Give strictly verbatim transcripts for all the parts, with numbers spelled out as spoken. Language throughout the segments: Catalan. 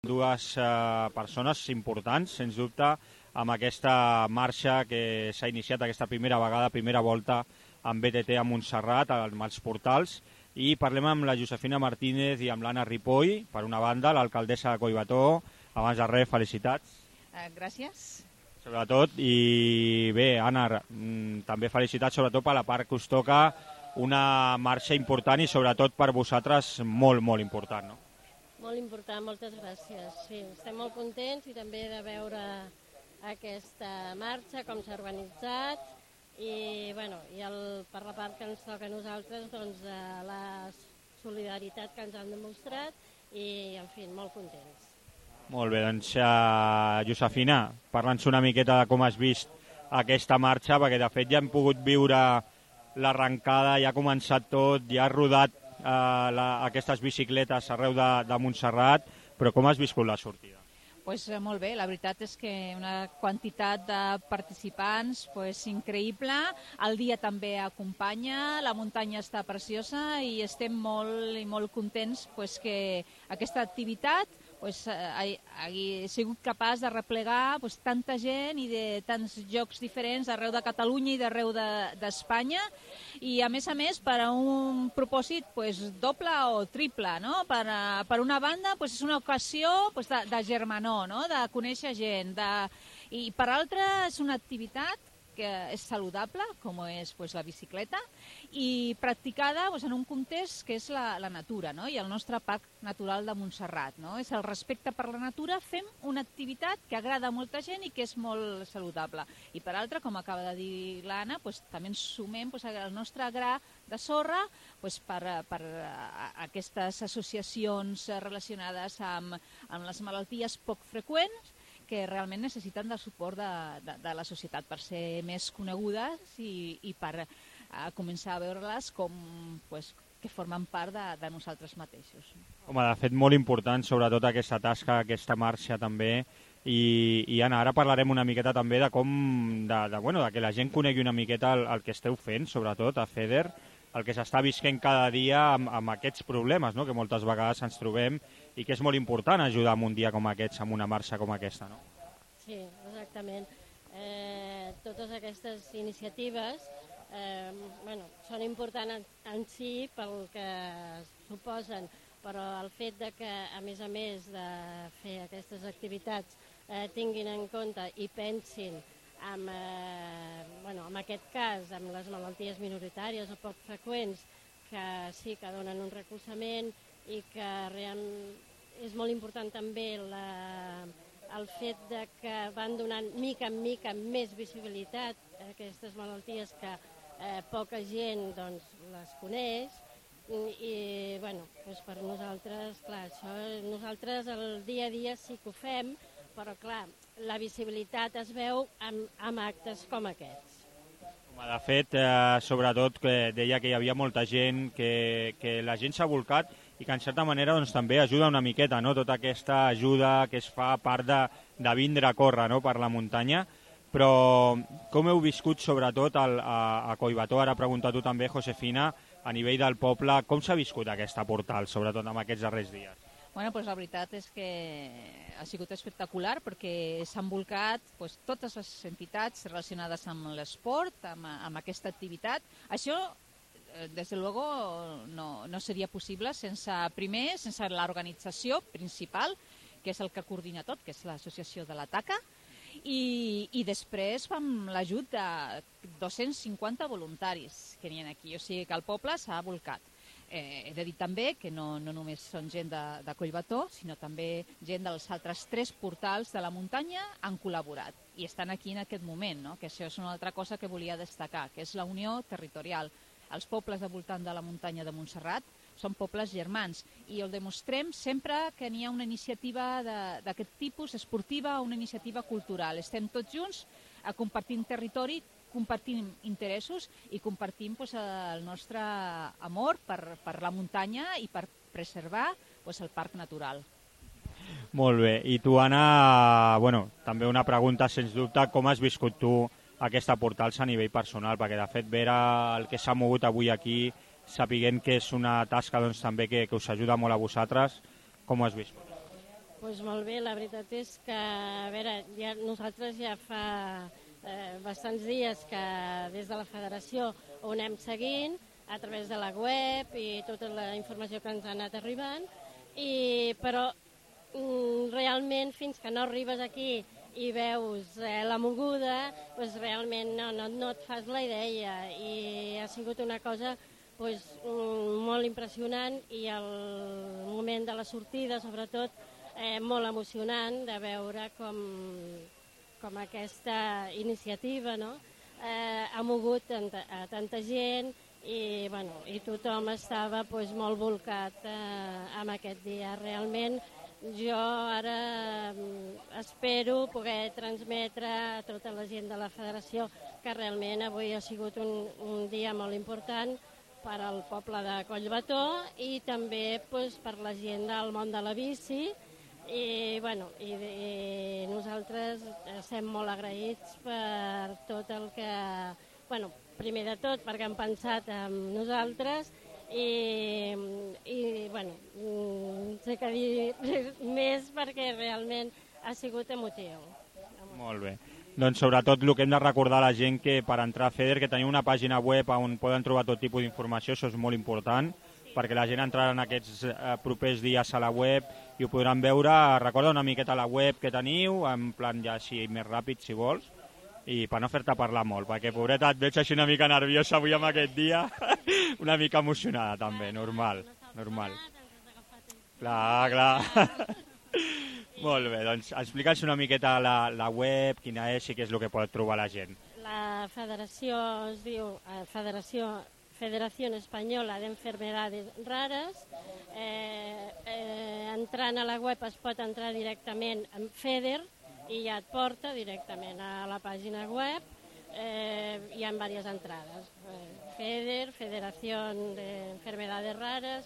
dues eh, persones importants, sens dubte, amb aquesta marxa que s'ha iniciat aquesta primera vegada, primera volta amb B T T a Montserrat, amb els portals, i parlem amb la Josefina Martínez i amb l'Anna Ripoll, per una banda, l'alcaldessa de Collbató. Abans de res, felicitats. Uh, gràcies. Sobretot, i bé, Anna, també felicitats sobretot per la part que us toca, una marxa important i sobretot per vosaltres molt, molt important, no? Molt important, moltes gràcies. Sí, estem molt contents i també de veure aquesta marxa, com s'ha organitzat, i, bueno, i el, per la part que ens toca a nosaltres, doncs, eh, la solidaritat que ens han demostrat i, en fi, molt contents. Molt bé, doncs, uh, Josefina, parla'ns una miqueta de com has vist aquesta marxa, perquè de fet ja hem pogut viure l'arrencada, ja ha començat tot, ja ha rodat uh, la, aquestes bicicletes arreu de, de Montserrat, però com has viscut la sortida? Pues, eh, molt bé, la veritat és que una quantitat de participants pues, increïble, el dia també acompanya, la muntanya està preciosa i estem molt i molt contents pues, que aquesta activitat pues, hagi, hagi sigut capaç de replegar pues, tanta gent i de tants llocs diferents arreu de Catalunya i d'arreu d'Espanya, i a més a més per a un propòsit pues, doble o triple, no? Per, a, per una banda pues, és una ocasió pues, de, de germanor, no? De conèixer gent, de... i per altra és una activitat que és saludable, com és pues, la bicicleta, i practicada pues, en un context que és la, la natura, no? I el nostre parc natural de Montserrat, no? És el respecte per la natura, fem una activitat que agrada a molta gent i que és molt saludable. I per altra, com acaba de dir l'Anna, pues, també ens sumem pues, el nostre gra de sorra pues, per, per aquestes associacions relacionades amb, amb les malalties poc freqüents, que realment necessiten del suport de, de, de la societat per ser més conegudes i, i per a començar a veure-les com pues, que formen part de, de nosaltres mateixos. Home, de fet, molt important, sobretot aquesta tasca, aquesta marxa també, i, i Anna, ara parlarem una miqueta també de com, de, de, bueno, de que la gent conegui una miqueta el, el que esteu fent, sobretot a FEDER, el que s'està visquent cada dia amb, amb aquests problemes, no?, que moltes vegades ens trobem, i que és molt important ajudar en un dia com aquests, amb una marxa com aquesta, no? Sí, exactament. Eh, totes aquestes iniciatives eh, bueno, són importants en, en si pel que suposen, però el fet de que, a més a més de fer aquestes activitats, eh, tinguin en compte i pensin amb, eh, bueno, en aquest cas, amb les malalties minoritàries o poc freqüents, que sí que donen un recolzament i que realment és molt important també la, el fet de que van donant mica en mica més visibilitat a aquestes malalties que eh, poca gent doncs, les coneix. I, i bueno, doncs per nosaltres, clar, això, nosaltres el dia a dia sí que ho fem, però clar, la visibilitat es veu amb, amb actes com aquests. De fet, eh, sobretot, que deia que hi havia molta gent, que, que la gent s'ha volcat i que en certa manera doncs, també ajuda una miqueta, no? Tota aquesta ajuda que es fa a part de, de vindre a córrer, no?, per la muntanya. Però com heu viscut sobretot el, a, a Collbató, ara pregunta tu també, Josefina, a nivell del poble, com s'ha viscut aquesta portal, sobretot en aquests darrers dies? Bueno, pues la veritat és que ha sigut espectacular perquè s'han volcat pues, totes les entitats relacionades amb l'esport, amb, amb aquesta activitat. Això, des de luego, no, no seria possible sense, primer, sense l'organització principal, que és el que coordina tot, que és l'associació de l'Ataca, i, i després amb l'ajut de dos-cents cinquanta voluntaris que n'hi ha aquí, o sigui que el poble s'ha volcat. Eh, he de dir també que no, no només són gent de, de Collbató, sinó també gent dels altres tres portals de la muntanya han col·laborat i estan aquí en aquest moment, no? Que això és una altra cosa que volia destacar, que és la unió territorial. Els pobles de voltant de la muntanya de Montserrat són pobles germans i el demostrem sempre que n'hi ha una iniciativa d'aquest tipus esportiva o una iniciativa cultural. Estem tots junts a compartir territori, compartim interessos i compartim pues, el nostre amor per, per la muntanya i per preservar pues, el parc natural. Molt bé. I tu, Anna, bueno, també una pregunta, sens dubte, com has viscut tu aquesta portal a nivell personal? Perquè, de fet, veure el que s'ha mogut avui aquí, sapiguent que és una tasca doncs, també que, que us ajuda molt a vosaltres, com ho has viscut? pues molt bé, la veritat és que, a veure, ja, nosaltres ja fa eh, bastants dies que des de la federació ho anem seguint a través de la web i tota la informació que ens ha anat arribant, i, però mm, realment fins que no arribes aquí i veus eh, la moguda, pues realment no, no, no et fas la idea, i ha sigut una cosa pues, mm, molt impressionant, i el moment de la sortida sobretot eh, molt emocionant de veure com, com aquesta iniciativa, no? eh, ha mogut tanta, a tanta gent, i, bueno, i tothom estava pues, molt volcat eh, amb aquest dia. Realment jo ara espero poder transmetre a tota la gent de la federació que realment avui ha sigut un, un dia molt important per al poble de Collbató i també pues, per la gent del món de la bici. I, bueno, i, i nosaltres estem molt agraïts per tot el que... Bueno, primer de tot perquè han pensat en nosaltres i, i bueno, no sé què dir més perquè realment ha sigut emotiu. Molt bé. Doncs sobretot el que hem de recordar a la gent que per entrar a FEDER, que teniu una pàgina web on poden trobar tot tipus d'informació, això és molt important, perquè la gent entrarà en aquests eh, propers dies a la web i ho podran veure. Recorda una miqueta la web que teniu, en plan ja així més ràpid si vols, i per no fer-te parlar molt, perquè pobreta et veig així una mica nerviosa avui amb aquest dia, una mica emocionada també, normal, normal. Clar, clar. Molt bé, doncs explica'ns una miqueta la, la web, quina és i què és el que pot trobar la gent. La federació es diu eh, Federació Federación Española de Enfermedades Raras. Eh, eh, entrant a la web es pot entrar directament en FEDER, i ja et porta directament a la pàgina web. Eh, hi ha diverses entrades. Eh, FEDER, Federación de Enfermedades Raras,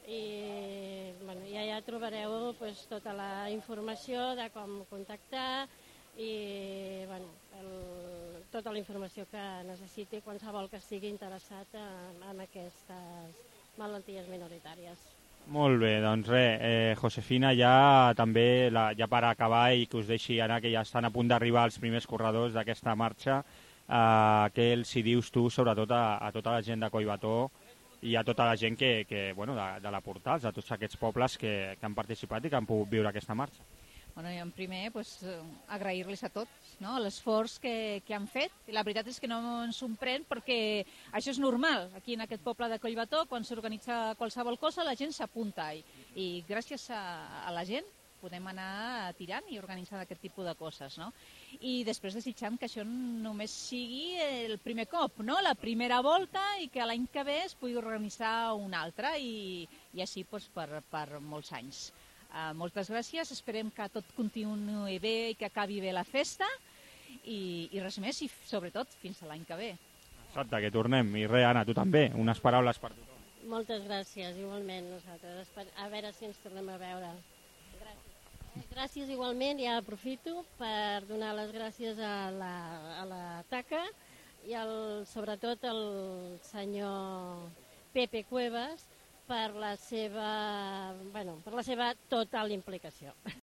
i bueno, ja, ja trobareu pues, tota la informació de com contactar i bueno, el, tota la informació que necessiti qualsevol que estigui interessat en, en aquestes malalties minoritàries. Molt bé, doncs res, eh, Josefina, ja també, la, ja per acabar i que us deixi anar, que ja estan a punt d'arribar els primers corredors d'aquesta marxa, eh, què els hi dius tu sobretot a, a tota la gent de Collbató i a tota la gent que, que, bueno, de, de la Portals, a tots aquests pobles que, que han participat i que han pogut viure aquesta marxa? Bueno, i en primer, pues, agrair-les a tots, no?, l'esforç que, que han fet. I la veritat és que no ens sorprèn perquè això és normal. Aquí en aquest poble de Collbató, quan s'organitza qualsevol cosa, la gent s'apunta. I, i gràcies a, a la gent podem anar tirant i organitzant aquest tipus de coses, no? I després desitjant que això només sigui el primer cop, no?, la primera volta, i que l'any que ve es pugui organitzar una altra i, i així pues, per, per molts anys. Uh, moltes gràcies, esperem que tot continuï bé i que acabi bé la festa i, i res més, i sobretot fins a l'any que ve. Exacte, que tornem. I res, Anna, tu també, unes paraules per tothom. Moltes gràcies, igualment nosaltres. A veure si ens tornem a veure. Gràcies. Gràcies igualment, ja aprofito per donar les gràcies a la, a la TACA i al, sobretot al senyor Pepe Cuevas per la seva, bueno, per la seva total implicació.